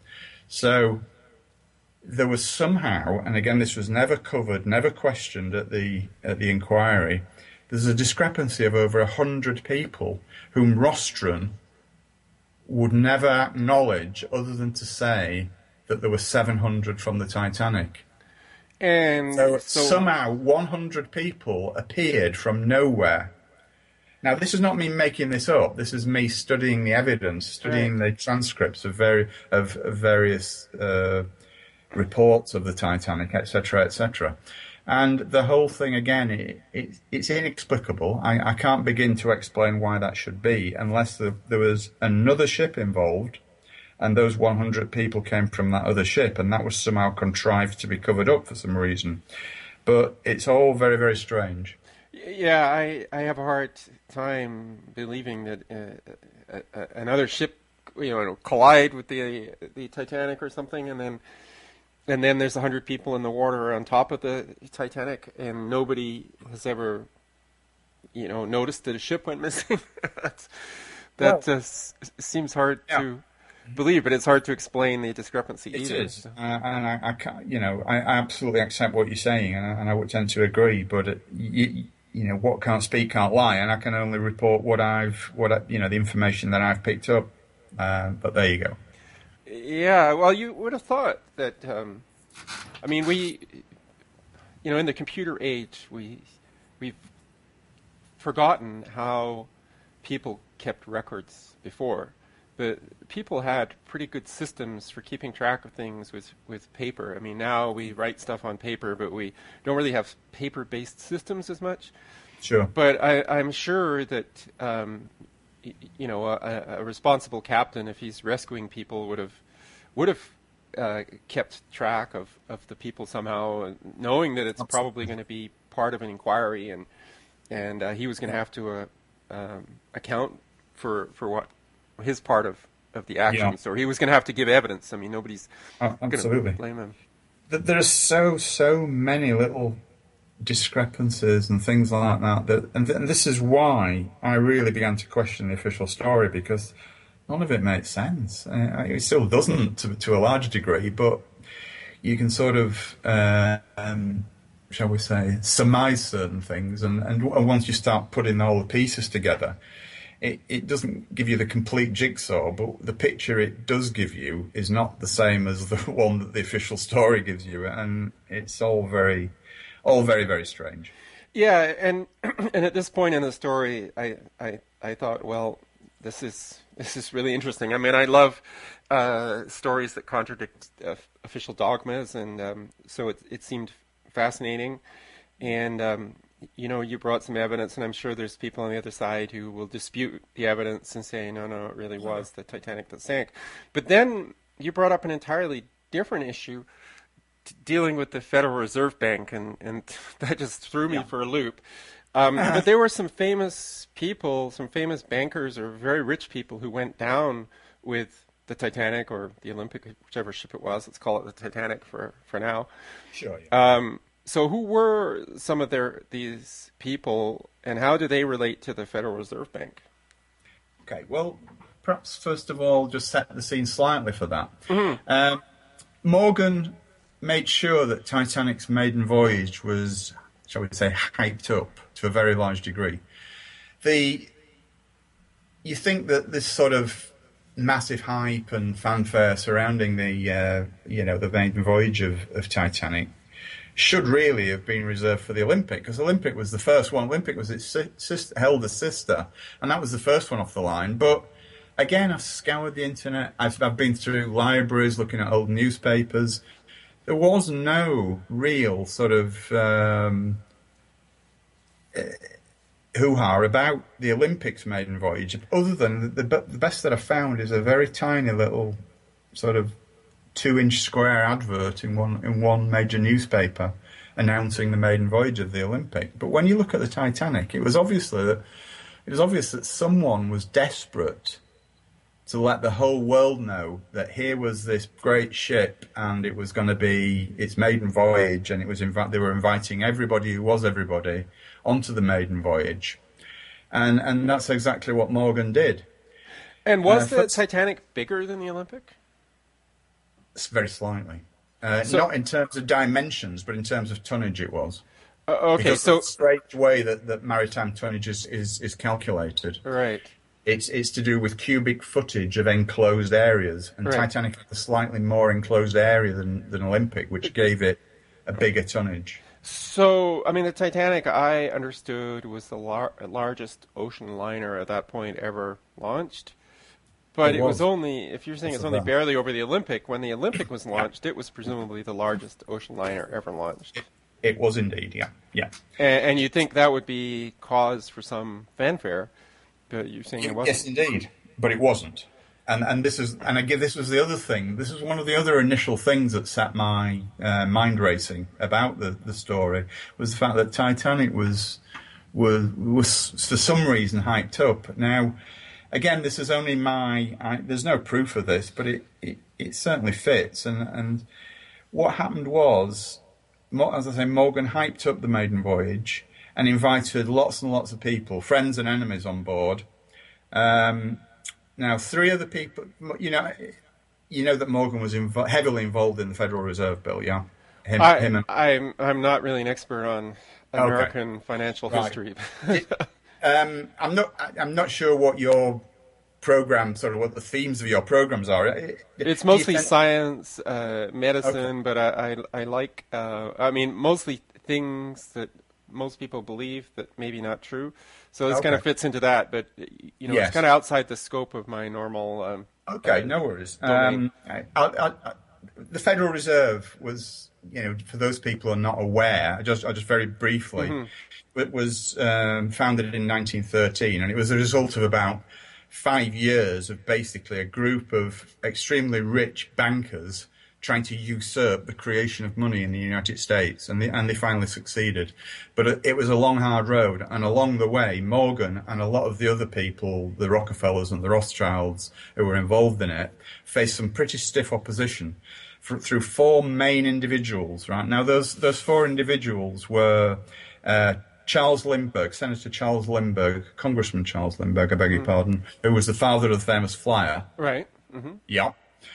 So there was somehow, and again, this was never covered, never questioned at the inquiry. There's a discrepancy of over 100 people whom Rostron would never acknowledge, other than to say that there were 700 from the Titanic. And So so, somehow 100 people appeared from nowhere. Now, this is not me making this up. This is me studying the evidence, right. studying the transcripts of various reports of the Titanic, etc., etc. And the whole thing, again, it's inexplicable. I can't begin to explain why that should be unless there was another ship involved and those 100 people came from that other ship and that was somehow contrived to be covered up for some reason. But it's all very, very strange. Yeah, I have a hard time believing that another ship, collide with the Titanic or something, and then there's 100 people in the water on top of the Titanic, and nobody has ever, noticed that a ship went missing. That's, that Well, seems hard yeah. to believe, but it's hard to explain the discrepancy It either. is, So. and I can't, I absolutely accept what you're saying, and I would tend to agree. But what can't speak can't lie, and I can only report the information that I've picked up. But there you go. Yeah, well, you would have thought that. I mean, in the computer age, we've forgotten how people kept records before. but people had pretty good systems for keeping track of things with paper. I mean, now we write stuff on paper, but we don't really have paper-based systems as much. Sure. But I'm sure that a responsible captain, if he's rescuing people, would have kept track of the people somehow, knowing that it's probably going to be part of an inquiry, and he was going to have to account for what his part of the actions, or he was going to have to give evidence. I mean, nobody's going to blame him. There are so many little discrepancies and things like that, and this is why I really began to question the official story, because none of it makes sense. It still doesn't to a large degree, but you can sort of, shall we say, surmise certain things, and once you start putting all the pieces together, it doesn't give you the complete jigsaw, but the picture it does give you is not the same as the one that the official story gives you, and it's all very, very strange. Yeah, and at this point in the story, I thought, well, this is really interesting. I mean, I love stories that contradict official dogmas, and so it seemed fascinating. And you brought some evidence, and I'm sure there's people on the other side who will dispute the evidence and say, no, it really was the Titanic that sank. But then you brought up an entirely different issue, dealing with the Federal Reserve Bank, and that just threw me for a loop. But there were some famous people, some famous bankers or very rich people who went down with the Titanic or the Olympic, whichever ship it was. Let's call it the Titanic for now. Sure. Yeah. So who were some of these people, and how do they relate to the Federal Reserve Bank? Okay, well, perhaps first of all, just set the scene slightly for that. Mm-hmm. Morgan made sure that Titanic's maiden voyage was, shall we say, hyped up to a very large degree. You think that this sort of massive hype and fanfare surrounding the maiden voyage of Titanic should really have been reserved for the Olympic, because Olympic was the first one. Olympic was its elder sister, and that was the first one off the line. But again, I've scoured the internet. I've been through libraries looking at old newspapers. There was no real sort of hoo-ha about the Olympics maiden voyage, other than the best that I found is a very tiny little sort of 2-inch square advert in one major newspaper announcing the maiden voyage of the Olympic. But when you look at the Titanic, it was obvious that someone was desperate to let the whole world know that here was this great ship, and it was going to be its maiden voyage, and it was they were inviting everybody who was everybody onto the maiden voyage, and that's exactly what Morgan did. And was the Titanic bigger than the Olympic? Very slightly. Not in terms of dimensions, but in terms of tonnage it was. Okay, because so the strange way that maritime tonnage is calculated. Right. It's to do with cubic footage of enclosed areas, and right. Titanic had a slightly more enclosed area than Olympic, which gave it a bigger tonnage. So, I mean, the Titanic, I understood, was the largest ocean liner at that point ever launched. But it was only, if you're saying it's only barely over the Olympic, when the Olympic was launched, it was presumably the largest ocean liner ever launched. It was indeed, yeah. And you think that would be cause for some fanfare, but you're saying it wasn't. Yes, indeed, but it wasn't. And this was the other thing. This was one of the other initial things that set my mind racing about the story, was the fact that Titanic was for some reason hyped up. Now, again, this is only there's no proof of this, but it certainly fits. And what happened was, as I say, Morgan hyped up the maiden voyage and invited lots and lots of people, friends and enemies, on board. Now, 3 other people, you know that Morgan was heavily involved in the Federal Reserve Bill, yeah? I'm not really an expert on American financial history. I'm not sure what your program, sort of what the themes of your programs are. It's mostly science, medicine, but I like, mostly things that most people believe that maybe not true. So this kind Okay. of fits into that, but it's kind Yes. of outside the scope of my normal Okay, no worries. domain. The Federal Reserve was, for those people who are not aware, I just very briefly, it was founded in 1913, and it was a result of about 5 years of basically a group of extremely rich bankers trying to usurp the creation of money in the United States, and they finally succeeded. But it was a long, hard road, and along the way, Morgan and a lot of the other people, the Rockefellers and the Rothschilds who were involved in it, faced some pretty stiff opposition through four main individuals. Right now, those four individuals were Charles Lindbergh, Senator Charles Lindbergh, Congressman Charles Lindbergh, I beg your pardon, who was the father of the famous flyer. Right. Mm-hmm. Yeah.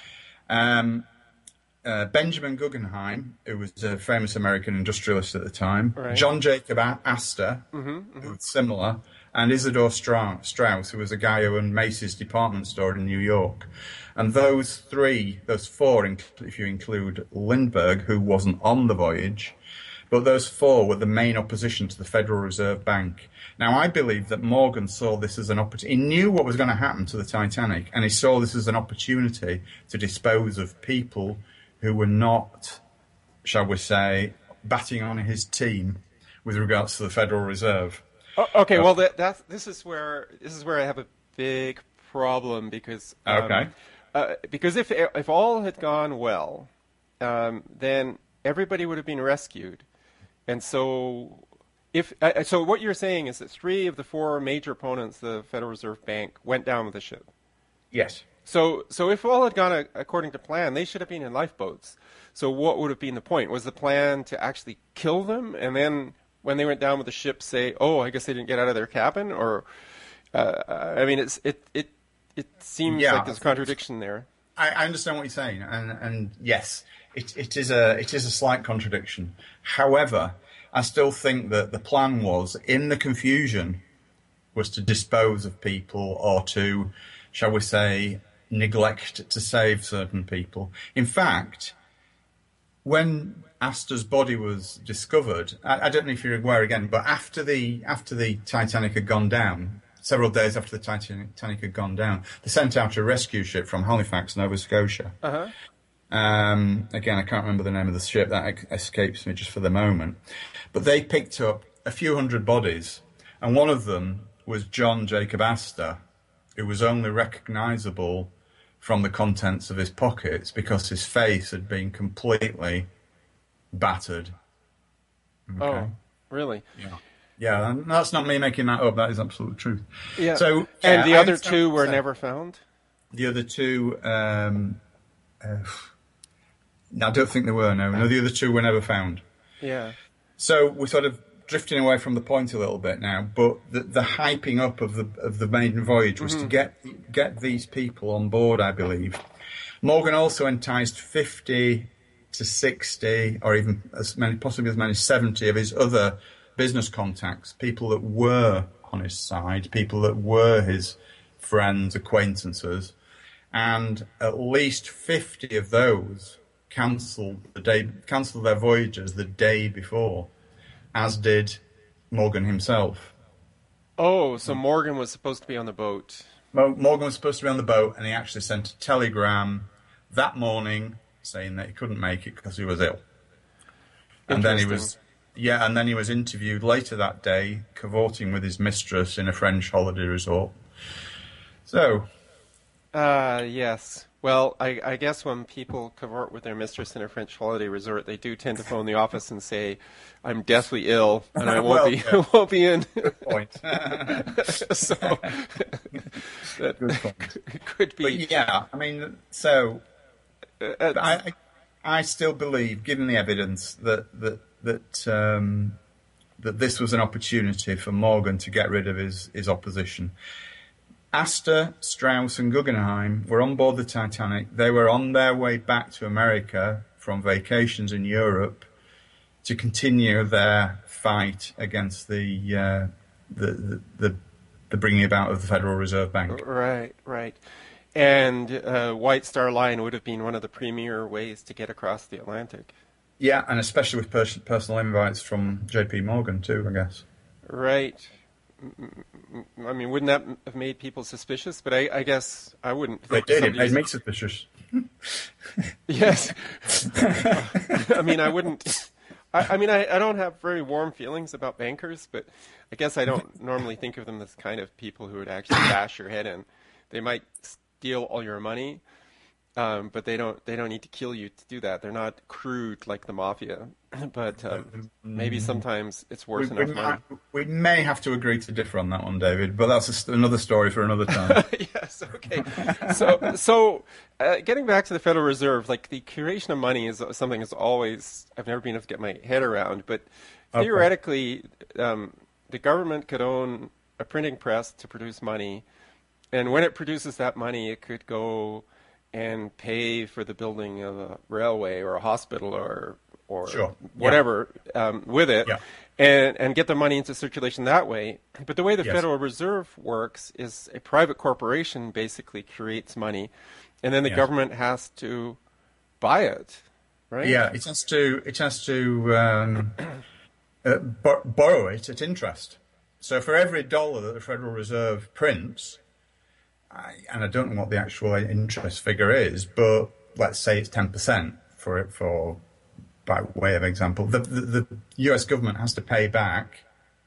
Benjamin Guggenheim, who was a famous American industrialist at the time, Right. John Jacob Astor, who was similar, and Isidor Strauss, who was a guy who owned Macy's department store in New York. And those four, if you include Lindbergh, who wasn't on the voyage, but those four were the main opposition to the Federal Reserve Bank. Now, I believe that Morgan saw this as an opportunity. He knew what was going to happen to the Titanic, and he saw this as an opportunity to dispose of people who were not, shall we say, batting on his team with regards to the Federal Reserve. Okay, well, this is where I have a big problem because because if all had gone well, then everybody would have been rescued, and so so what you're saying is that 3 of the 4 major opponents, the Federal Reserve Bank, went down with the ship. Yes. So if all had gone according to plan, they should have been in lifeboats. So what would have been the point? Was the plan to actually kill them, and then when they went down with the ship, say, "Oh, I guess they didn't get out of their cabin"? Or, I mean, it seems like there's a contradiction there. I understand what you're saying, and yes, it is a slight contradiction. However, I still think that the plan was, in the confusion, was to dispose of people or to, shall we say, neglect to save certain people. In fact, when Astor's body was discovered, I don't know if you're aware again, but after the Titanic had gone down, several days after the Titanic had gone down, they sent out a rescue ship from Halifax, Nova Scotia. Uh-huh. Again, I can't remember the name of the ship, that escapes me just for the moment. But they picked up a few hundred bodies, and one of them was John Jacob Astor, who was only recognisable from the contents of his pockets because his face had been completely battered. Okay. Oh, really? Yeah, and that's not me making that up. That is absolute truth. Yeah. So, and the I other understand 2 what were you're saying. never found? The other 2, no, I don't think they were. No, the other 2 were never found. Yeah. So we're sort of drifting away from the point a little bit now, but the hyping up of the maiden voyage was to get these people on board, I believe. Morgan also enticed 50 to 60, or even possibly as many as 70 of his other business contacts, people that were on his side, people that were his friends, acquaintances, and at least 50 of those cancelled their voyages the day before, as did Morgan himself. Oh, so Morgan was supposed to be on the boat. Morgan was supposed to be on the boat, and he actually sent a telegram that morning saying that he couldn't make it because he was ill. And then he was interviewed later that day, cavorting with his mistress in a French holiday resort. So, yes. Well, I guess when people cavort with their mistress in a French holiday resort, they do tend to phone the office and say, "I'm deathly ill and I won't be in." good point. So that Good point. could be. But yeah, I mean, so I still believe, given the evidence, that this was an opportunity for Morgan to get rid of his opposition. Astor, Strauss, and Guggenheim were on board the Titanic. They were on their way back to America from vacations in Europe to continue their fight against the bringing about of the Federal Reserve Bank. Right. And White Star Line would have been one of the premier ways to get across the Atlantic. Yeah, and especially with personal invites from J.P. Morgan too, I guess. Right. I mean, wouldn't that have made people suspicious? But I guess I wouldn't They think did. It made somebody's. me suspicious. Yes. I mean, I wouldn't. I mean, I don't have very warm feelings about bankers, but I guess I don't normally think of them as kind of people who would actually bash your head in. They might steal all your money, but they don't need to kill you to do that. They're not crude like the mafia, but maybe sometimes it's We, worth we, enough may, money. we may have to agree to differ on that one, David, but that's another story for another time. Yes, okay. So getting back to the Federal Reserve, like the curation of money is something that's always I've never been able to get my head around. But Okay. theoretically, the government could own a printing press to produce money, and when it produces that money, it could go and pay for the building of a railway or a hospital or Sure. Yeah. whatever with it, Yeah. and get the money into circulation that way. But the way the Yes. Federal Reserve works is a private corporation basically creates money, and then the Yes. government has to buy it, right? Yeah. It has to borrow it at interest. So for every dollar that the Federal Reserve prints, and I don't know what the actual interest figure is, but let's say it's 10% for it for by way of example, the U.S. government has to pay back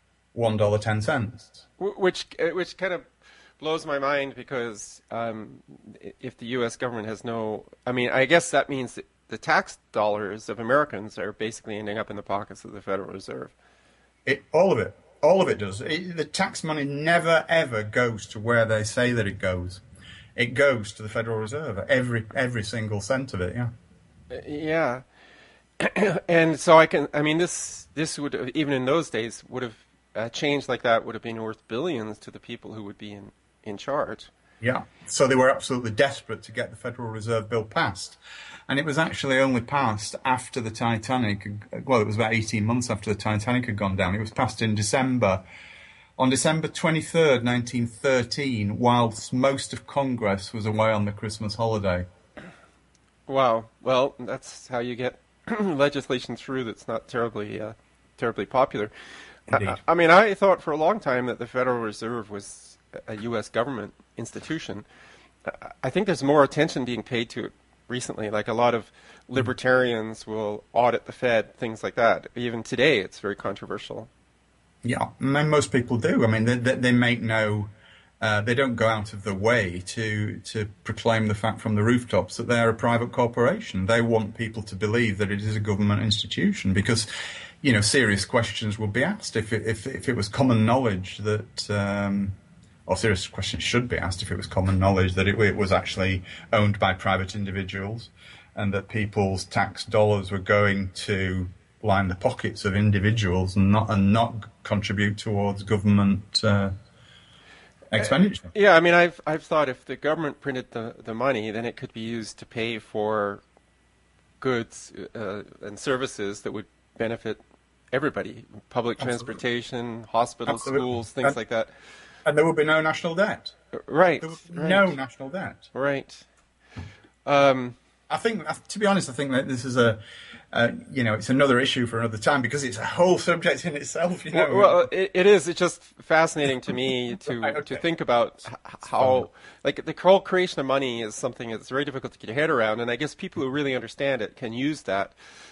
$1.10. Which kind of blows my mind because if the U.S. government has no, I mean, I guess that means that the tax dollars of Americans are basically ending up in the pockets of the Federal Reserve. All of it does. The tax money never ever goes to where they say that it goes. It goes to the Federal Reserve. Every single cent of it. Yeah. Yeah. And so I mean, this would have, even in those days would have changed like that would have been worth billions to the people who would be in charge. Yeah. So they were absolutely desperate to get the Federal Reserve Bill passed. And it was actually only passed after the Titanic. Well, it was about 18 months after the Titanic had gone down. It was passed in December. On December 23rd, 1913, whilst most of Congress was away on the Christmas holiday. Wow. Well, that's how you get legislation through that's not terribly popular. Indeed. I mean, I thought for a long time that the Federal Reserve was a U.S. government institution. I think there's more attention being paid to it recently. Like a lot of libertarians will audit the Fed, things like that. Even today, it's very controversial. Yeah, and most people do. I mean, they make no, they don't go out of the way to proclaim the fact from the rooftops that they're a private corporation. They want people to believe that it is a government institution because, you know, serious questions will be asked if it was common knowledge that, or serious questions should be asked if it was common knowledge that it was actually owned by private individuals and that people's tax dollars were going to line the pockets of individuals and not contribute towards government expenditure. Yeah, I mean, I've thought if the government printed the money, then it could be used to pay for goods and services that would benefit everybody: public Absolutely. transportation, hospitals, Absolutely. schools, things like that. And there would be no national debt. Right, There would be right, no national debt. right. Um, I think, to be honest, I think that this is you know, it's another issue for another time because it's a whole subject in itself. You know, well, it is. It's just fascinating to me to Right, to okay. think about how, like, the whole creation of money is something that's very difficult to get your head around, and I guess people who really understand it can use that.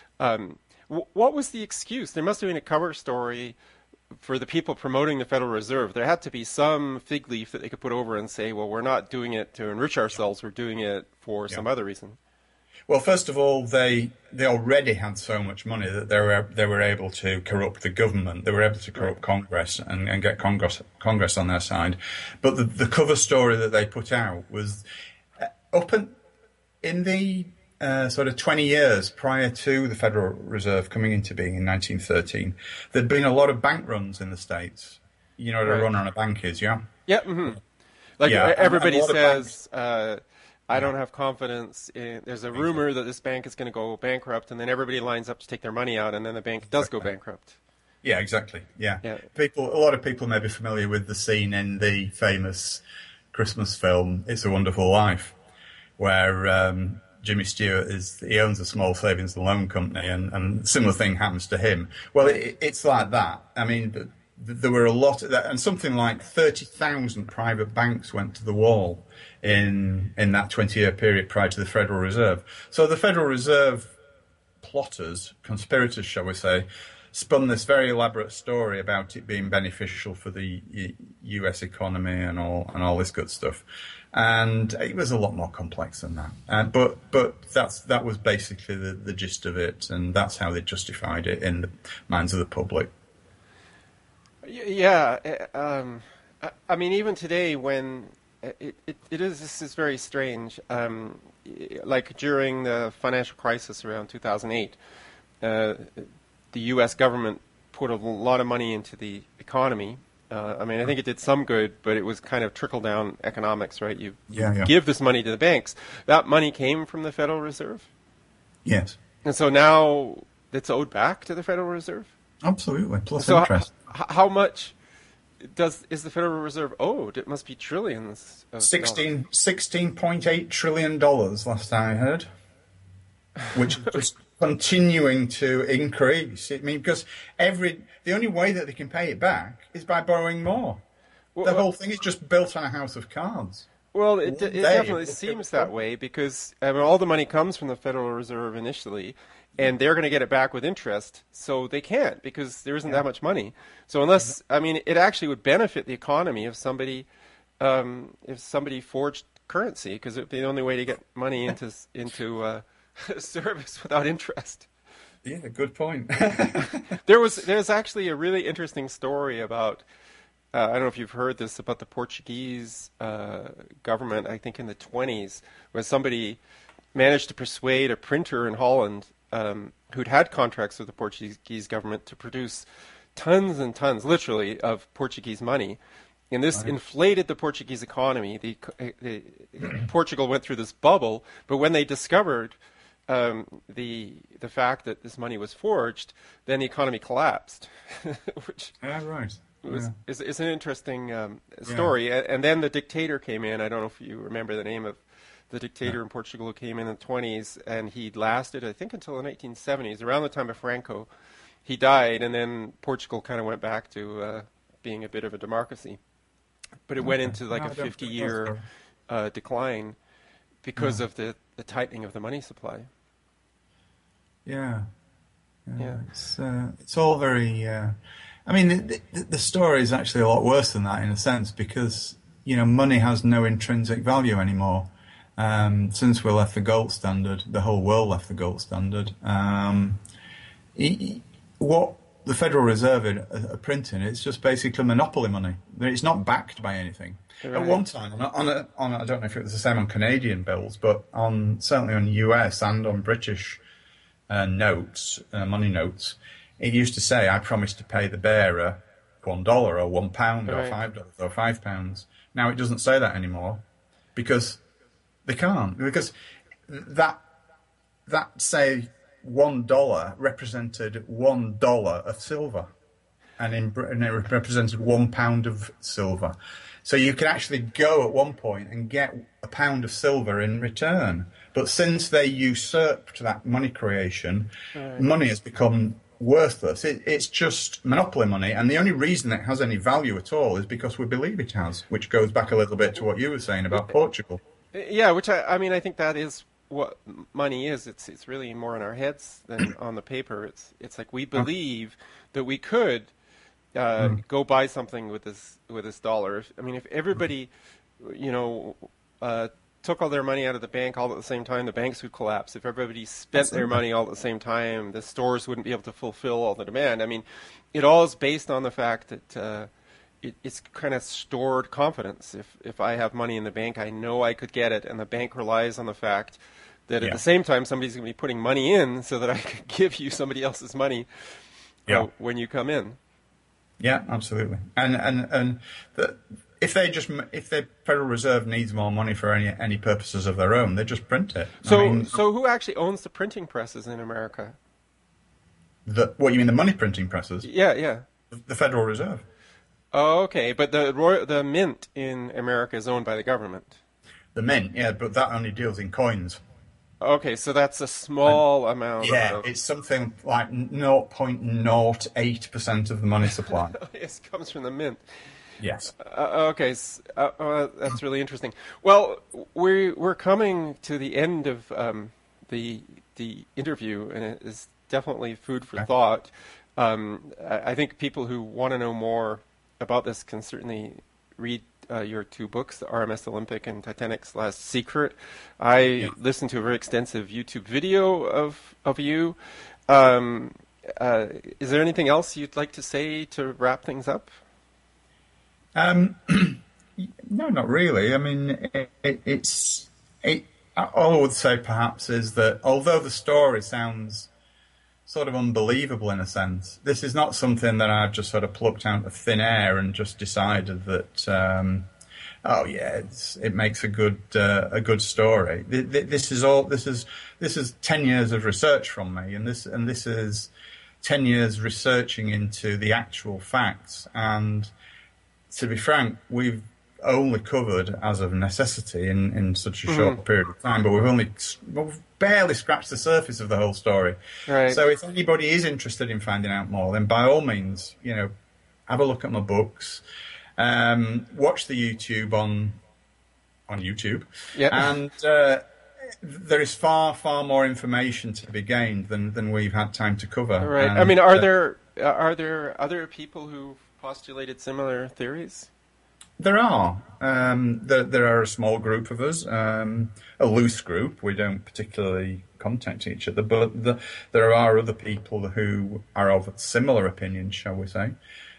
What was the excuse? There must have been a cover story for the people promoting the Federal Reserve. There had to be some fig leaf that they could put over and say, well, we're not doing it to enrich ourselves, we're doing it for Yeah. some other reason. Well, first of all, they already had so much money that they were able to corrupt the government. They were able to corrupt Congress and get Congress on their side. But the cover story that they put out was in the sort of 20 years prior to the Federal Reserve coming into being in 1913. There'd been a lot of bank runs in the States. You know what a Right. run on a bank is, yeah? Yeah, mm-hmm. Like Yeah, and everybody a lot of says, I don't have confidence there's a rumor that this bank is going to go bankrupt, and then everybody lines up to take their money out, and then the bank does go bankrupt. Yeah, exactly. Yeah. Yeah. A lot of people may be familiar with the scene in the famous Christmas film "It's a Wonderful Life," where Jimmy Stewart he owns a small savings and loan company, and similar thing happens to him. Well, it's like that. I mean, there were a lot of that, and something like 30,000 private banks went to the wall in that 20-year period prior to the Federal Reserve. So the Federal Reserve plotters, conspirators, shall we say, spun this very elaborate story about it being beneficial for the U.S. economy and all this good stuff, and it was a lot more complex than that. But that was basically the gist of it, and that's how they justified it in the minds of the public. Yeah, I mean, even today, when this is very strange. Like during the financial crisis around 2008. The U.S. government put a lot of money into the economy. I mean, I think it did some good, but it was kind of trickle-down economics, right? You give this money to the banks. That money came from the Federal Reserve? Yes. And so now it's owed back to the Federal Reserve? Absolutely, plus interest. How much is the Federal Reserve owed? It must be trillions of $16.8 trillion last I heard, which is continuing to increase. I mean, because the only way that they can pay it back is by borrowing more. The whole thing is just built on a house of cards. Well, it definitely seems that way because I mean, all the money comes from the Federal Reserve initially, and they're going to get it back with interest, so they can't because there isn't that much money. So unless, I mean, it actually would benefit the economy if somebody forged currency, because it would be the only way to get money into service without interest. Yeah, good point. There's actually a really interesting story about, I don't know if you've heard this, about the Portuguese government, I think in the 1920s, where somebody managed to persuade a printer in Holland who'd had contracts with the Portuguese government to produce tons and tons, literally, of Portuguese money. And this inflated the Portuguese economy. Portugal went through this bubble, but when they discovered the fact that this money was forged, then the economy collapsed. Which is an interesting story. And then the dictator came in. I don't know if you remember the name of the dictator in Portugal who came in the 1920s, and he lasted, I think, until the 1970s, around the time of Franco. He died, and then Portugal kind of went back to being a bit of a democracy. But it went into like a 50-year decline because of the tightening of the money supply. Yeah. It's all very. I mean, the story is actually a lot worse than that in a sense because money has no intrinsic value anymore. Since we left the gold standard, the whole world left the gold standard. What the Federal Reserve are printing, it's just basically monopoly money. It's not backed by anything. Right. At one time, on I don't know if it was the same on Canadian bills, but certainly on US and on British notes, money notes, it used to say, "I promise to pay the bearer $1 or £1 or $5 or £5." Now it doesn't say that anymore because they can't, because that say $1 represented $1 of silver, and in Britain it represented £1 of silver. So you could actually go at one point and get a pound of silver in return. But since they usurped that money creation, money has become worthless. It's just monopoly money, and the only reason it has any value at all is because we believe it has, which goes back a little bit to what you were saying about Portugal. Yeah, which I mean, I think that is what money is. It's really more in our heads than on the paper. It's like we believe that we could go buy something with this dollar. I mean, if everybody, took all their money out of the bank all at the same time, the banks would collapse. If everybody spent their money all at the same time, the stores wouldn't be able to fulfill all the demand. I mean, it all is based on the fact that it's kind of stored confidence. If I have money in the bank, I know I could get it, and the bank relies on the fact that at the same time somebody's going to be putting money in so that I could give you somebody else's money when you come in. Yeah, absolutely. And if the Federal Reserve needs more money for any purposes of their own, they just print it. So who actually owns the printing presses in America? What you mean, the money printing presses? Yeah. The Federal Reserve. Oh, okay, but the mint in America is owned by the government. The mint, yeah, but that only deals in coins. Okay, so that's a small amount. Yeah, it's something like 0.08% of the money supply. It comes from the mint. Yes. Okay, that's really interesting. Well, we're coming to the end of the interview, and it is definitely food for thought. I think people who want to know more about this can certainly read your two books, the RMS Olympic and Titanic's Last Secret. I listened to a very extensive YouTube video of you. Is there anything else you'd like to say to wrap things up? No, not really. I mean, all I would say perhaps is that although the story sounds sort of unbelievable in a sense, this is not something that I've just sort of plucked out of thin air and just decided that, it makes a good story. This is 10 years of research from me, and this is 10 years researching into the actual facts. And to be frank, we've only covered as of necessity in such a short period of time, but we've barely scratched the surface of the whole story. Right. So if anybody is interested in finding out more, then by all means, have a look at my books, watch the YouTube on YouTube, and there is far more information to be gained than we've had time to cover. Right. And, I mean, are there other people who postulated similar theories? There are. There are a small group of us, a loose group. We don't particularly contact each other, but there are other people who are of similar opinions, shall we say.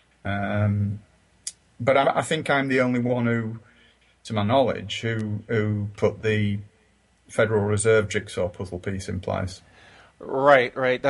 But I think I'm the only one who, to my knowledge, who put the Federal Reserve jigsaw puzzle piece in place. Right.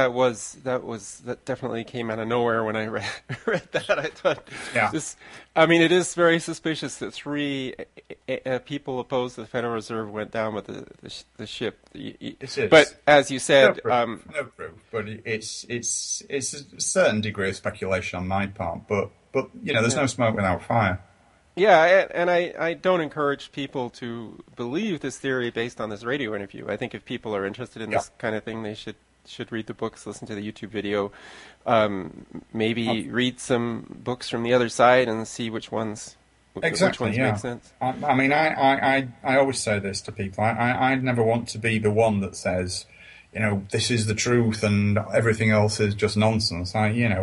That definitely came out of nowhere when I read that. I thought, it is very suspicious that three people opposed to the Federal Reserve went down with the ship. It is. But as you said, no proof. But it's a certain degree of speculation on my part. But there's no smoke without fire. Yeah, and I don't encourage people to believe this theory based on this radio interview. I think if people are interested in this kind of thing, they should read the books, listen to the YouTube video, maybe read some books from the other side and see which ones make sense. I always say this to people. I never want to be the one that says, this is the truth and everything else is just nonsense.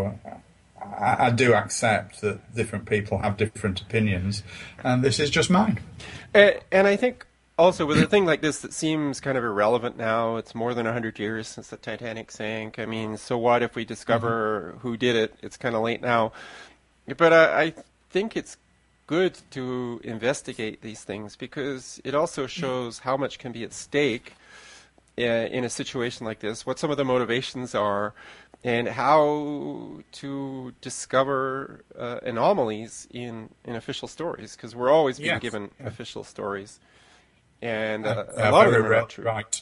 I do accept that different people have different opinions, and this is just mine. And I think also with a thing like this that seems kind of irrelevant now, it's more than 100 years since the Titanic sank. I mean, so what if we discover who did it? It's kind of late now. But I think it's good to investigate these things because it also shows how much can be at stake in a situation like this, what some of the motivations are, and how to discover anomalies in official stories, because we're always being given official stories, and a lot of them are not true. Right.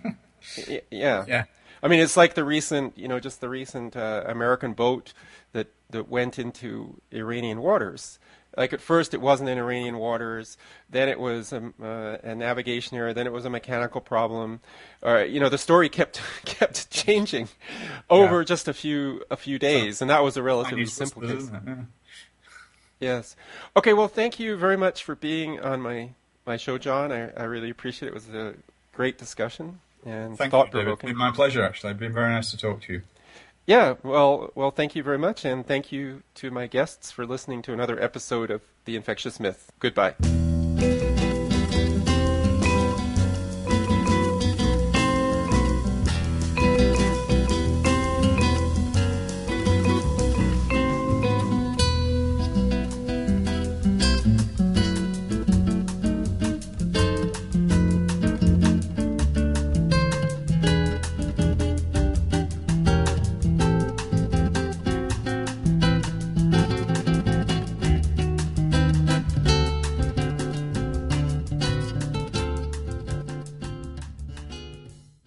Yeah. I mean, it's like the recent American boat that went into Iranian waters. Like at first it wasn't in Iranian waters, then it was a navigation error, then it was a mechanical problem. The story kept changing over just a few days, and that was a relatively simple case. Yes. Okay, well, thank you very much for being on my show, John. I really appreciate it. It was a great discussion and thought-provoking. It's been my pleasure, actually. It's been very nice to talk to you. Yeah, well, thank you very much, and thank you to my guests for listening to another episode of The Infectious Myth. Goodbye.